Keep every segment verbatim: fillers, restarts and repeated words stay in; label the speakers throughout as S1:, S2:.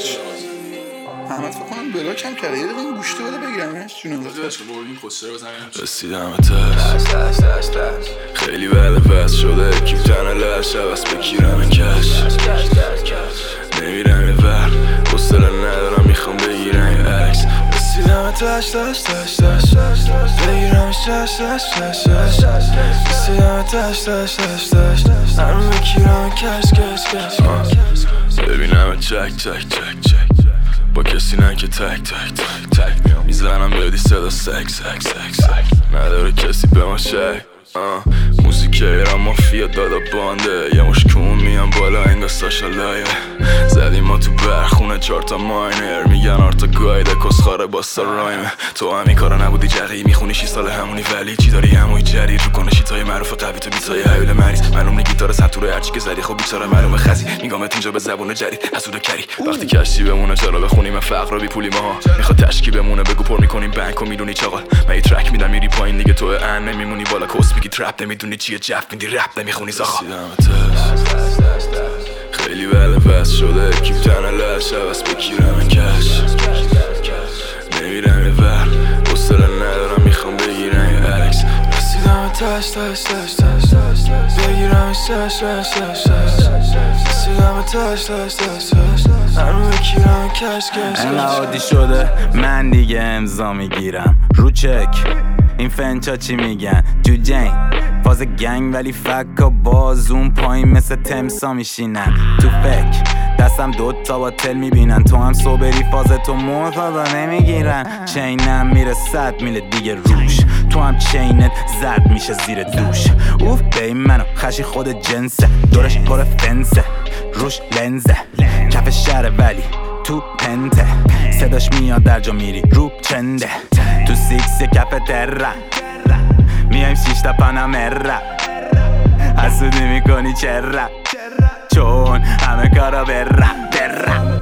S1: کش. احمد فکر کنم بلاک هم کرده. یه دقیقه این گوشته بده بگیرمش جونم
S2: داداش بردیم خسرو بزنیم.
S3: رسیدم تش خیلی بعد بس شده کیف تنه لش عوض بگیرم کش. نمیرم یه ور حوصله ندارم میخوام بگیرم یه عکس. رسیدم تش تش تش تش بگیرمش تش تش تش تش رسیدم تش تش تش تش هرم بگیرم کش کش کش. ببینم چک چک چک چک با کسی نه که تک تک تک تک میزنم بدی صدا سک سک سک سک نداره کسی به ما شک. موزیک ایران مافیا دادا بانده یه مش کون میان بالا انگا ساشا لایه زدیم ما تو برخونه چارتا ماینر میگن آرتا گایده کسخاره باستا رایمه. تو همی کارا نبودی جقیی میخونی شی سال همونی ولی چی داری هموی جریر رو کنه شیتای معروف قوی تو بیتای حیول مریض معلوم نی گیتار سنتوره هرچی که زدی خب بیچاره معلومه خزی میگامت اینجا به زبون جدید حسود کری وقتی کشتی بمونه چرا بخونیم فقر رو بی پولی ماها میخواد تشکی بمونه بگو پر میکنیم بانک و میدونی چاقال من یه ترک میدم میری پایین دیگه تو ان نمیمونی بالا کس میگی ترپ نمیدونی چیه جف میدی رپ نمیخونی زاخا. خیلی بله بس شده کیف تنه لش عوض بگیرم کش. نمیرم یه ور حوصله ندارم میخوام بگیرم یه عکس. رسیدم تش تش تش تش بگیرمش تش تش تش تش رسیدم تش تش تش تش هرم بگیرم کش کش.
S4: انقدر عادی شده من دیگه امضا میگیرم رو چک. این فنچا چی میگن جو جین فاز گنگ ولی فکا باز اون پایین مثل تمسا میشینن تو فکر دستم دوتا با تل میبینن تو هم صبری فاز تو مرتضا نمیگیرن. چینم میره صد میله دیگه روش تو هم چینت زد میشه زیر دوش. اوف بی منو خشی خود جنسه دورش پر فنسه روش لنزه کف شهره ولی تو پنته صداش میاد در جا میری رو چنده تو سیکس کف تره میایم شیشتا پانامره حسودی میکنی چرا چون همه کارا بره بره.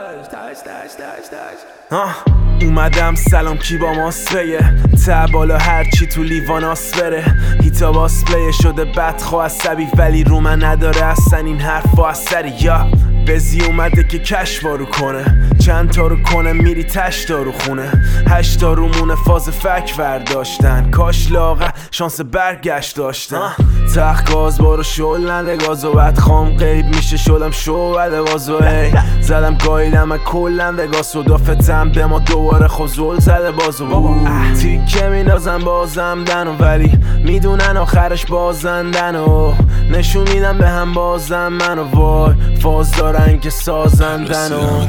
S5: اومدم سلام کی با ماسفیه تا بالا هرچی تو لیوان آسفره هیتا باسپلیه شده بدخوا عصبی ولی رو من نداره اصلا این حرف و اثری یا بزی اومده که کش وارو کنه چند تا رو کنه میری تش دارو خونه هشتا رو مونه فاز فک ورداشتن کاش لاغه شانس برگشت داشتن تخت گاز بارو شل نده گازو بد خام قیب میشه شدم شو بده بازو هی زدم گایدم و کلم وگاس و دافتم به ما دوباره خوزول زده بازو تیکه میندازم بازم دنو ولی میدونن آخرش بازندن و نشون میدم به هم بازم منو وای فاز دارن که سازندن و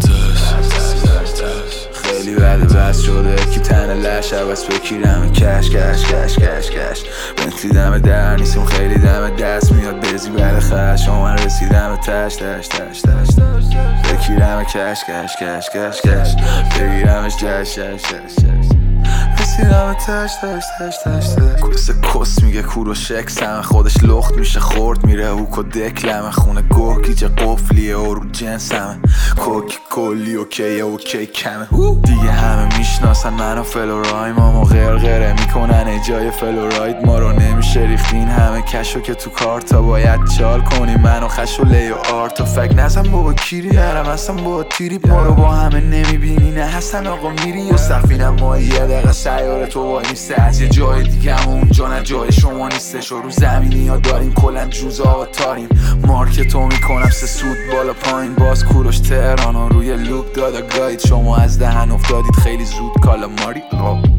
S3: خیلی بعد بس شده که تنه لش عوض بگیرم کش کش کش کش کش بنتلی دم در نیستم خیلی دم دست میاد بزی بعد خش من رسیدم تش تش تش تش بگیرم کش کش کش کش کش بگیرمش جش جش جش رسیدم تش تش تش تش کس کس میگه کور و شکس همه خودش لخت میشه خورد میره هوک و دکلمه خونه گوه گیجه قفلیه و رو جنس همه کوک کلی اوکیه اوکی کمه دیگه همه میشناسن منو فلورایم ما غرغره میکنن ایجای فلوراید ما رو نمیشه ریختین همه کشو که تو کارتا باید چال کنیم منو خش و لی و آرتا فک نزم بابا کیری نرم هستم با تیری ما رو با همه نمیبینی نه هستن آقا میری مستفینم ما یه دقیقه سیاره تو وای نیسته از یه جای دیگه هم اونجا نه جای شما نیستش و رو زمینی ها داریم کلن جوزا و تاریم مارکتو میکنم سه سود بالا پایین باز کوروش تهران روی لوب دادا گاید شما از دهن افتادید خیلی زود کالا ماری